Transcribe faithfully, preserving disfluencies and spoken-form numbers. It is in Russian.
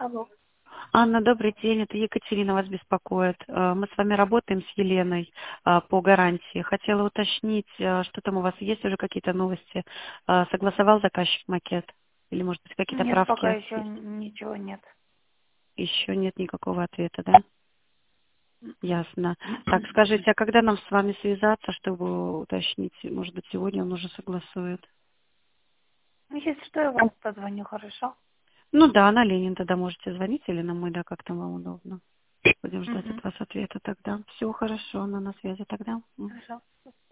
Алло. Анна, добрый день. Это Екатерина вас беспокоит. Э, Мы с вами работаем с Еленой э, по гарантии. Хотела уточнить, э, что там у вас есть уже какие-то новости. Э, Согласовал заказчик макет? Или, может быть, какие-то Нет, пока правки еще есть? ничего нет. Еще нет никакого ответа, да? Ясно. Так, скажите, а когда нам с вами связаться, чтобы уточнить? Может быть, сегодня он уже согласует? Ну, если что, я вам позвоню, хорошо? Ну да, на Ленин тогда можете звонить или на мой, да, как там вам удобно. Будем ждать Угу. от вас ответа тогда. Все хорошо, она на связи тогда. М. Хорошо.